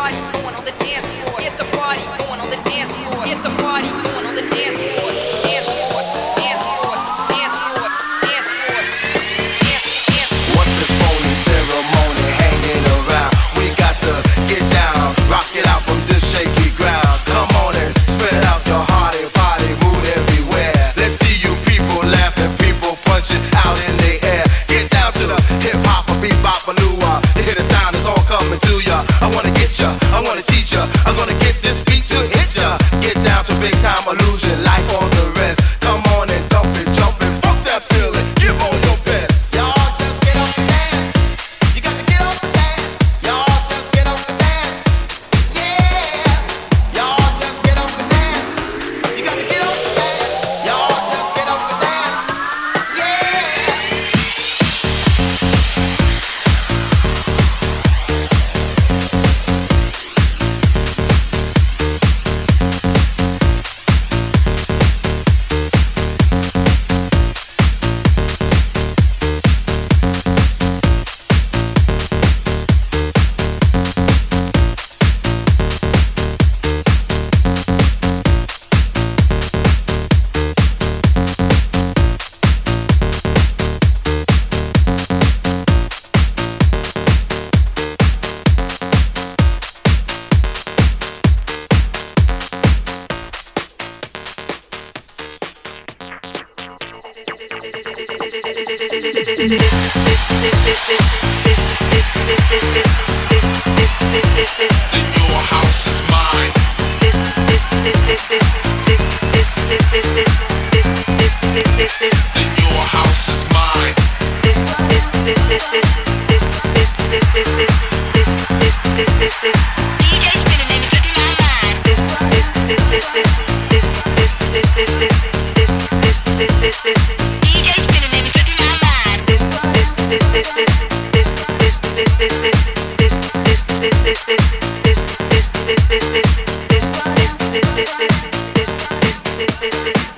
going on the dance floor. Get the party going on the dance floor. Get the party going on the dance floor. Dance floor, dance floor, dance floor, dance floor. What's this phony ceremony hanging around? We got to get down, rock it out from this shaky ground. Come on and spread out your hearty body, move everywhere. Let's see you people laughing, people punching out in the air. Get down to the hip hop, a bebop, a lua. You hear the sound, it's all coming to ya. I wanna get ya, I wanna teach ya. I'm gonna get this beat to hit ya. Get down to big time illusion, like all the rest. Come on and dump it, jump it, fuck that feeling. Give all your best. Y'all just get up and dance. You got to get up and dance. Y'all just get up and dance. Yeah. Y'all just get up and dance. You got to get up and dance. Y'all just get up and dance. Yeah. Your house is mine. Your house is mine. DJ spinning in the dripping my mind. DJ spinning in the dripping my mind. This